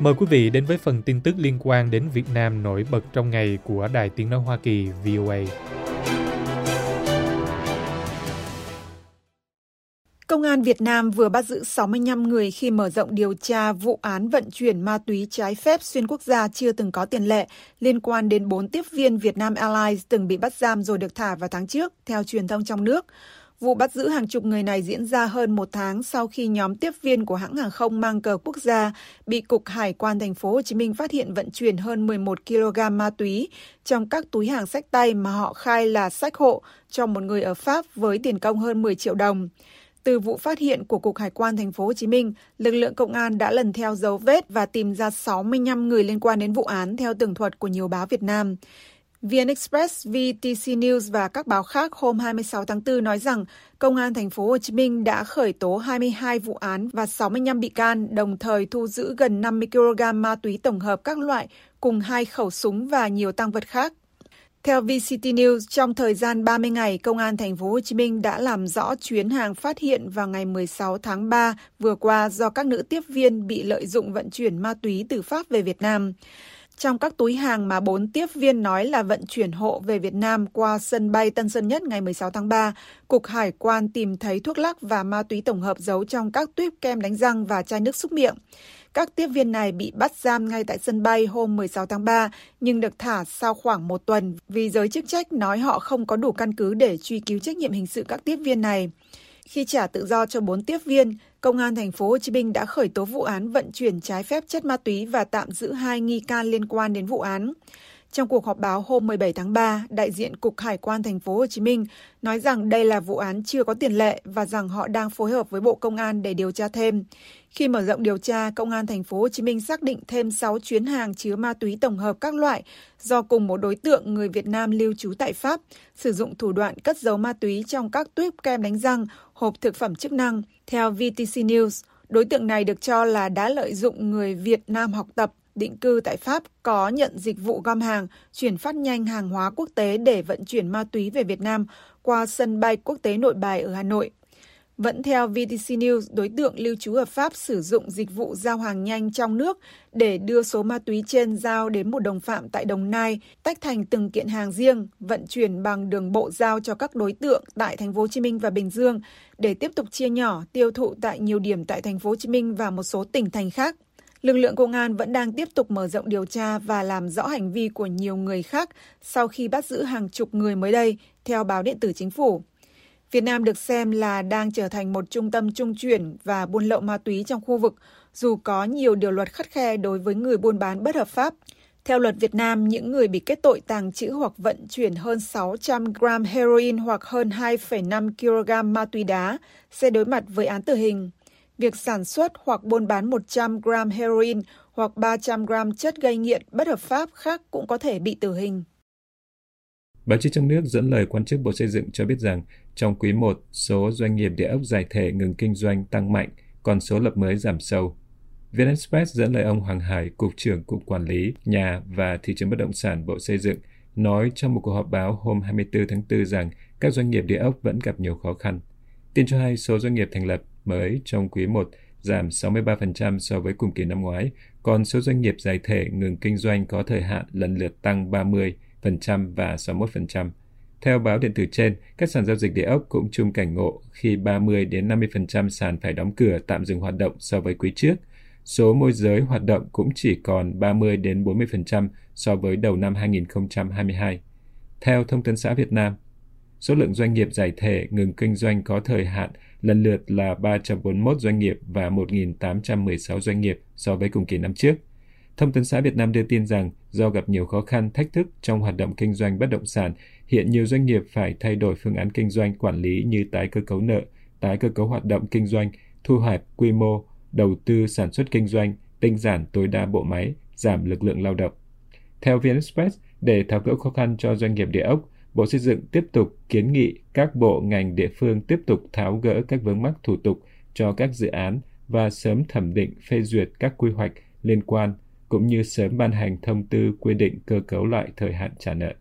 Mời quý vị đến với phần tin tức liên quan đến Việt Nam nổi bật trong ngày của Đài Tiếng nói Hoa Kỳ VOA. Công an Việt Nam vừa bắt giữ 65 người khi mở rộng điều tra vụ án vận chuyển ma túy trái phép xuyên quốc gia chưa từng có tiền lệ liên quan đến 4 tiếp viên Vietnam Airlines từng bị bắt giam rồi được thả vào tháng trước, theo truyền thông trong nước. Vụ bắt giữ hàng chục người này diễn ra hơn một tháng sau khi nhóm tiếp viên của hãng hàng không mang cờ quốc gia bị Cục Hải quan Thành phố Hồ Chí Minh phát hiện vận chuyển hơn 11 kg ma túy trong các túi hàng xách tay mà họ khai là xách hộ cho một người ở Pháp với tiền công hơn 10 triệu đồng. Từ vụ phát hiện của Cục Hải quan Thành phố Hồ Chí Minh, lực lượng công an đã lần theo dấu vết và tìm ra 65 người liên quan đến vụ án theo tường thuật của nhiều báo Việt Nam. VN Express, VTC News và các báo khác hôm 26 tháng 4 nói rằng Công an Thành phố Hồ Chí Minh đã khởi tố 22 vụ án và 65 bị can, đồng thời thu giữ gần 50 kg ma túy tổng hợp các loại cùng 2 khẩu súng và nhiều tang vật khác. Theo VCT News, trong thời gian 30 ngày, Công an Thành phố Hồ Chí Minh đã làm rõ chuyến hàng phát hiện vào ngày 16 tháng 3 vừa qua do các nữ tiếp viên bị lợi dụng vận chuyển ma túy từ Pháp về Việt Nam. Trong các túi hàng mà 4 tiếp viên nói là vận chuyển hộ về Việt Nam qua sân bay Tân Sơn Nhất ngày 16 tháng 3, Cục Hải quan tìm thấy thuốc lắc và ma túy tổng hợp giấu trong các tuýp kem đánh răng và chai nước súc miệng. Các tiếp viên này bị bắt giam ngay tại sân bay hôm 16 tháng 3, nhưng được thả sau khoảng một tuần vì giới chức trách nói họ không có đủ căn cứ để truy cứu trách nhiệm hình sự các tiếp viên này. Khi trả tự do cho 4 tiếp viên, Công an Thành phố Hồ Chí Minh đã khởi tố vụ án vận chuyển trái phép chất ma túy và tạm giữ 2 nghi can liên quan đến vụ án. Trong cuộc họp báo hôm 17 tháng 3, đại diện Cục Hải quan Thành phố Hồ Chí Minh nói rằng đây là vụ án chưa có tiền lệ và rằng họ đang phối hợp với Bộ Công an để điều tra thêm. Khi mở rộng điều tra, Công an Thành phố Hồ Chí Minh xác định thêm 6 chuyến hàng chứa ma túy tổng hợp các loại do cùng một đối tượng người Việt Nam lưu trú tại Pháp sử dụng thủ đoạn cất giấu ma túy trong các tuýp kem đánh răng, hộp thực phẩm chức năng. Theo VTC News, đối tượng này được cho là đã lợi dụng người Việt Nam học tập, định cư tại Pháp có nhận dịch vụ gom hàng, chuyển phát nhanh hàng hóa quốc tế để vận chuyển ma túy về Việt Nam qua sân bay quốc tế Nội Bài ở Hà Nội. Vẫn theo VTC News, đối tượng lưu trú ở Pháp sử dụng dịch vụ giao hàng nhanh trong nước để đưa số ma túy trên giao đến một đồng phạm tại Đồng Nai, tách thành từng kiện hàng riêng, vận chuyển bằng đường bộ giao cho các đối tượng tại Thành phố Hồ Chí Minh và Bình Dương để tiếp tục chia nhỏ tiêu thụ tại nhiều điểm tại Thành phố Hồ Chí Minh và một số tỉnh thành khác. Lực lượng công an vẫn đang tiếp tục mở rộng điều tra và làm rõ hành vi của nhiều người khác sau khi bắt giữ hàng chục người mới đây, theo báo điện tử Chính phủ. Việt Nam được xem là đang trở thành một trung tâm trung chuyển và buôn lậu ma túy trong khu vực, dù có nhiều điều luật khắt khe đối với người buôn bán bất hợp pháp. Theo luật Việt Nam, những người bị kết tội tàng trữ hoặc vận chuyển hơn 600 gram heroin hoặc hơn 2,5 kg ma túy đá sẽ đối mặt với án tử hình. Việc sản xuất hoặc buôn bán 100 gram heroin hoặc 300 gram chất gây nghiện bất hợp pháp khác cũng có thể bị tử hình. Báo chí trong nước dẫn lời quan chức Bộ Xây dựng cho biết rằng trong quý 1, số doanh nghiệp địa ốc giải thể ngừng kinh doanh tăng mạnh, còn số lập mới giảm sâu. VN Express dẫn lời ông Hoàng Hải, Cục trưởng Cục Quản lý Nhà và Thị trường Bất động sản Bộ Xây dựng, nói trong một cuộc họp báo hôm 24 tháng 4 rằng các doanh nghiệp địa ốc vẫn gặp nhiều khó khăn. Tin cho hay số doanh nghiệp thành lập mới trong quý 1 giảm 63% so với cùng kỳ năm ngoái, còn số doanh nghiệp giải thể ngừng kinh doanh có thời hạn lần lượt tăng 30% và 61%. Theo báo điện tử trên, các sàn giao dịch địa ốc cũng chung cảnh ngộ khi 30-50% sàn phải đóng cửa tạm dừng hoạt động so với quý trước. Số môi giới hoạt động cũng chỉ còn 30-40% so với đầu năm 2022. Theo Thông tấn xã Việt Nam, số lượng doanh nghiệp giải thể ngừng kinh doanh có thời hạn lần lượt là 341 doanh nghiệp và 1.816 doanh nghiệp so với cùng kỳ năm trước. Thông tấn xã Việt Nam đưa tin rằng do gặp nhiều khó khăn, thách thức trong hoạt động kinh doanh bất động sản, hiện nhiều doanh nghiệp phải thay đổi phương án kinh doanh quản lý như tái cơ cấu nợ, tái cơ cấu hoạt động kinh doanh, thu hẹp quy mô, đầu tư sản xuất kinh doanh, tinh giản tối đa bộ máy, giảm lực lượng lao động. Theo VN Express, để tháo gỡ khó khăn cho doanh nghiệp địa ốc, Bộ Xây dựng tiếp tục kiến nghị các bộ ngành địa phương tiếp tục tháo gỡ các vướng mắc thủ tục cho các dự án và sớm thẩm định phê duyệt các quy hoạch liên quan, cũng như sớm ban hành thông tư quy định cơ cấu lại thời hạn trả nợ.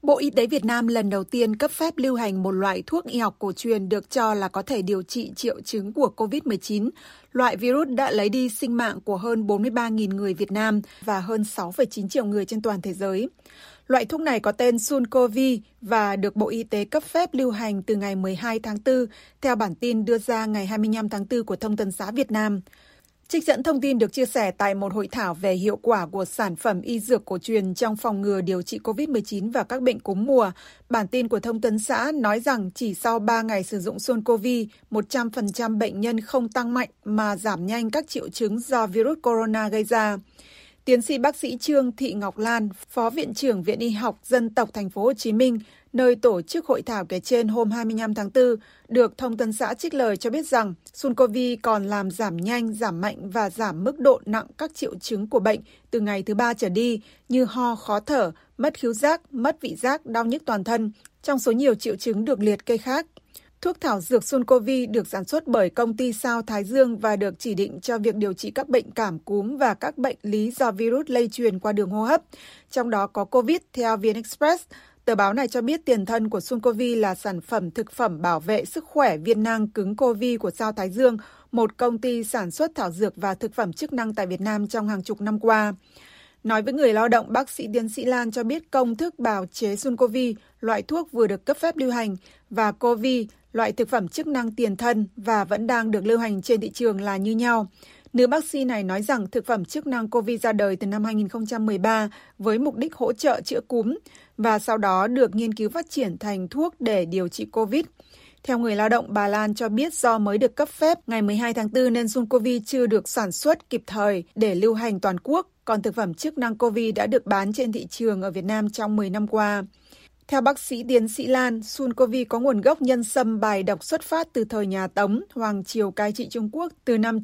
Bộ Y tế Việt Nam lần đầu tiên cấp phép lưu hành một loại thuốc y học cổ truyền được cho là có thể điều trị triệu chứng của COVID-19. Loại virus đã lấy đi sinh mạng của hơn 43.000 người Việt Nam và hơn 6,9 triệu người trên toàn thế giới. Loại thuốc này có tên Suncovi và được Bộ Y tế cấp phép lưu hành từ ngày 12 tháng 4, theo bản tin đưa ra ngày 25 tháng 4 của Thông tấn xã Việt Nam. Trích dẫn thông tin được chia sẻ tại một hội thảo về hiệu quả của sản phẩm y dược cổ truyền trong phòng ngừa điều trị COVID-19 và các bệnh cúm mùa. Bản tin của Thông tấn xã nói rằng chỉ sau 3 ngày sử dụng Suncovi, 100% bệnh nhân không tăng mạnh mà giảm nhanh các triệu chứng do virus corona gây ra. Tiến sĩ bác sĩ Trương Thị Ngọc Lan, Phó Viện trưởng Viện Y học Dân tộc Thành phố Hồ Chí Minh, nơi tổ chức hội thảo kể trên hôm 25 tháng 4, được Thông tấn xã trích lời cho biết rằng Suncovi còn làm giảm nhanh, giảm mạnh và giảm mức độ nặng các triệu chứng của bệnh từ ngày thứ 3 trở đi như ho, khó thở, mất khứu giác, mất vị giác, đau nhức toàn thân, trong số nhiều triệu chứng được liệt kê khác. Thuốc thảo dược Suncovi được sản xuất bởi công ty Sao Thái Dương và được chỉ định cho việc điều trị các bệnh cảm cúm và các bệnh lý do virus lây truyền qua đường hô hấp, trong đó có COVID, theo VnExpress. Tờ báo này cho biết tiền thân của Suncovi là sản phẩm thực phẩm bảo vệ sức khỏe viên nang cứng Covid của Sao Thái Dương, một công ty sản xuất thảo dược và thực phẩm chức năng tại Việt Nam trong hàng chục năm qua. Nói với người lao động, bác sĩ tiến sĩ Lan cho biết công thức bào chế Suncovi, loại thuốc vừa được cấp phép lưu hành, và Covid, loại thực phẩm chức năng tiền thân và vẫn đang được lưu hành trên thị trường là như nhau. Nữ bác sĩ này nói rằng thực phẩm chức năng Covid ra đời từ năm 2013 với mục đích hỗ trợ chữa cúm và sau đó được nghiên cứu phát triển thành thuốc để điều trị Covid. Theo người lao động, bà Lan cho biết do mới được cấp phép ngày 12 tháng 4 nên Suncovi chưa được sản xuất kịp thời để lưu hành toàn quốc, còn thực phẩm chức năng Covid đã được bán trên thị trường ở Việt Nam trong 10 năm qua. Theo bác sĩ tiến sĩ Lan, Suncovi có nguồn gốc nhân sâm bài độc xuất phát từ thời nhà Tống, Hoàng triều cai trị Trung Quốc từ năm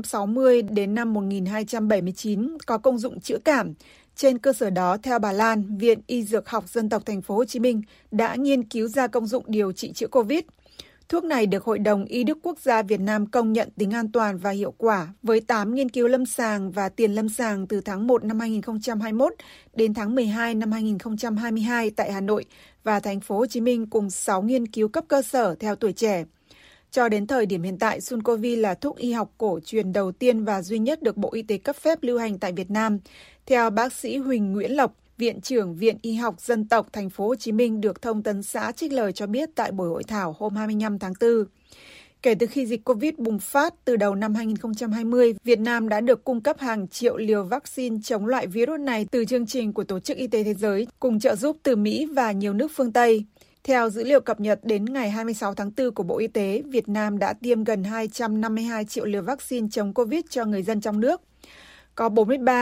960 đến năm 1279, có công dụng chữa cảm. Trên cơ sở đó, theo bà Lan, Viện Y Dược học Dân tộc Thành phố Hồ Chí Minh đã nghiên cứu ra công dụng điều trị chữa Covid. Thuốc này được Hội đồng Y Đức Quốc gia Việt Nam công nhận tính an toàn và hiệu quả với 8 nghiên cứu lâm sàng và tiền lâm sàng từ tháng 1 năm 2021 đến tháng 12 năm 2022 tại Hà Nội và Thành phố Hồ Chí Minh cùng 6 nghiên cứu cấp cơ sở theo tuổi trẻ. Cho đến thời điểm hiện tại, Suncovi là thuốc y học cổ truyền đầu tiên và duy nhất được Bộ Y tế cấp phép lưu hành tại Việt Nam. Theo bác sĩ Huỳnh Nguyễn Lộc, Viện trưởng Viện Y học Dân tộc Thành phố Hồ Chí Minh được Thông tấn xã trích lời cho biết tại buổi hội thảo hôm 25 tháng 4. Kể từ khi dịch Covid bùng phát từ đầu năm 2020, Việt Nam đã được cung cấp hàng triệu liều vaccine chống loại virus này từ chương trình của Tổ chức Y tế Thế giới, cùng trợ giúp từ Mỹ và nhiều nước phương Tây. Theo dữ liệu cập nhật đến ngày 26 tháng 4 của Bộ Y tế, Việt Nam đã tiêm gần 252 triệu liều vaccine chống Covid cho người dân trong nước. Có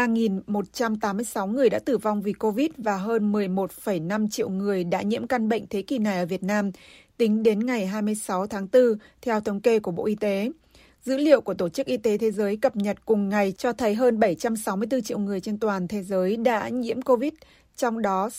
43.186 người đã tử vong vì Covid và hơn 11,5 triệu người đã nhiễm căn bệnh thế kỷ này ở Việt Nam, tính đến ngày 26 tháng 4, theo thống kê của Bộ Y tế. Dữ liệu của Tổ chức Y tế Thế giới cập nhật cùng ngày cho thấy hơn 764 triệu người trên toàn thế giới đã nhiễm Covid, trong đó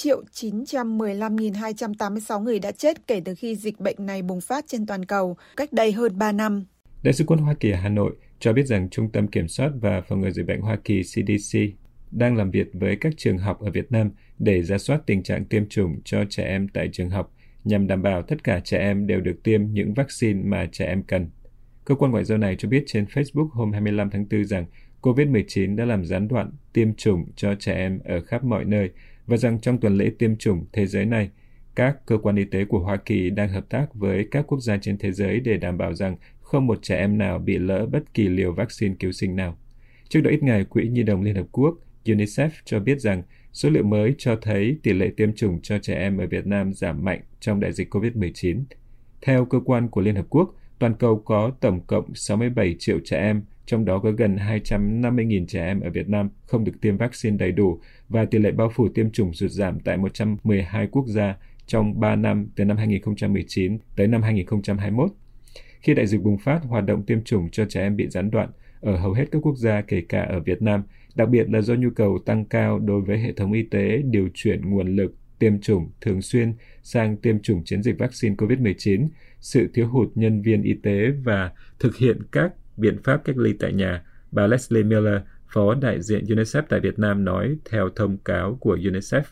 6.915.286 người đã chết kể từ khi dịch bệnh này bùng phát trên toàn cầu cách đây hơn 3 năm. Đại sứ quán Hoa Kỳ ở Hà Nội cho biết rằng Trung tâm Kiểm soát và Phòng ngừa Dịch bệnh Hoa Kỳ CDC đang làm việc với các trường học ở Việt Nam để rà soát tình trạng tiêm chủng cho trẻ em tại trường học nhằm đảm bảo tất cả trẻ em đều được tiêm những vaccine mà trẻ em cần. Cơ quan ngoại giao này cho biết trên Facebook hôm 25 tháng 4 rằng COVID-19 đã làm gián đoạn tiêm chủng cho trẻ em ở khắp mọi nơi và rằng trong tuần lễ tiêm chủng thế giới này, các cơ quan y tế của Hoa Kỳ đang hợp tác với các quốc gia trên thế giới để đảm bảo rằng không một trẻ em nào bị lỡ bất kỳ liều vaccine cứu sinh nào. Trước đó ít ngày, Quỹ Nhi đồng Liên Hợp Quốc UNICEF cho biết rằng số liệu mới cho thấy tỷ lệ tiêm chủng cho trẻ em ở Việt Nam giảm mạnh trong đại dịch COVID-19. Theo cơ quan của Liên Hợp Quốc, toàn cầu có tổng cộng 67 triệu trẻ em, trong đó có gần 250.000 trẻ em ở Việt Nam không được tiêm vaccine đầy đủ và tỷ lệ bao phủ tiêm chủng sụt giảm tại 112 quốc gia trong 3 năm từ năm 2019 tới năm 2021. Khi đại dịch bùng phát, hoạt động tiêm chủng cho trẻ em bị gián đoạn ở hầu hết các quốc gia kể cả ở Việt Nam, đặc biệt là do nhu cầu tăng cao đối với hệ thống y tế điều chuyển nguồn lực tiêm chủng thường xuyên sang tiêm chủng chiến dịch vaccine COVID-19, sự thiếu hụt nhân viên y tế và thực hiện các biện pháp cách ly tại nhà. Bà Leslie Miller, Phó đại diện UNICEF tại Việt Nam nói theo thông cáo của UNICEF.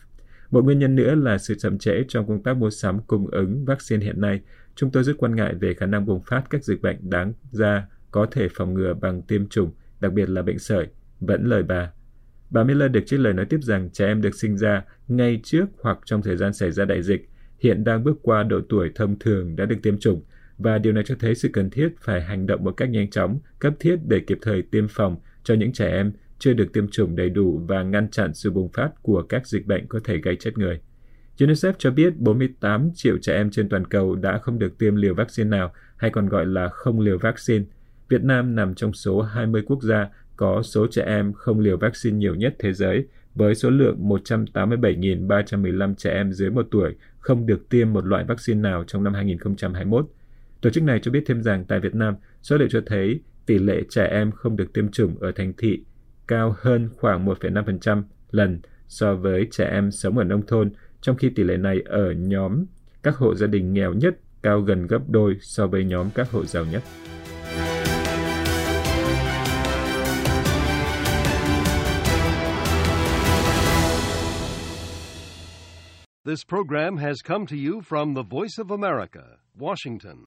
Một nguyên nhân nữa là sự chậm trễ trong công tác mua sắm cung ứng vaccine hiện nay. Chúng tôi rất quan ngại về khả năng bùng phát các dịch bệnh đáng ra có thể phòng ngừa bằng tiêm chủng, đặc biệt là bệnh sởi, vẫn lời bà. Bà Miller được trích lời nói tiếp rằng trẻ em được sinh ra ngay trước hoặc trong thời gian xảy ra đại dịch, hiện đang bước qua độ tuổi thông thường đã được tiêm chủng, và điều này cho thấy sự cần thiết phải hành động một cách nhanh chóng, cấp thiết để kịp thời tiêm phòng cho những trẻ em chưa được tiêm chủng đầy đủ và ngăn chặn sự bùng phát của các dịch bệnh có thể gây chết người. UNICEF cho biết 48 triệu trẻ em trên toàn cầu đã không được tiêm liều vaccine nào, hay còn gọi là không liều vaccine. Việt Nam nằm trong số 20 quốc gia có số trẻ em không liều vaccine nhiều nhất thế giới, với số lượng 187.315 trẻ em dưới 1 tuổi không được tiêm một loại vaccine nào trong năm 2021. Tổ chức này cho biết thêm rằng tại Việt Nam, số liệu cho thấy tỷ lệ trẻ em không được tiêm chủng ở thành thị cao hơn khoảng 1,5% lần so với trẻ em sống ở nông thôn, trong khi tỷ lệ này ở nhóm các hộ gia đình nghèo nhất cao gần gấp đôi so với nhóm các hộ giàu nhất. This program has come to you from the Voice of America, Washington.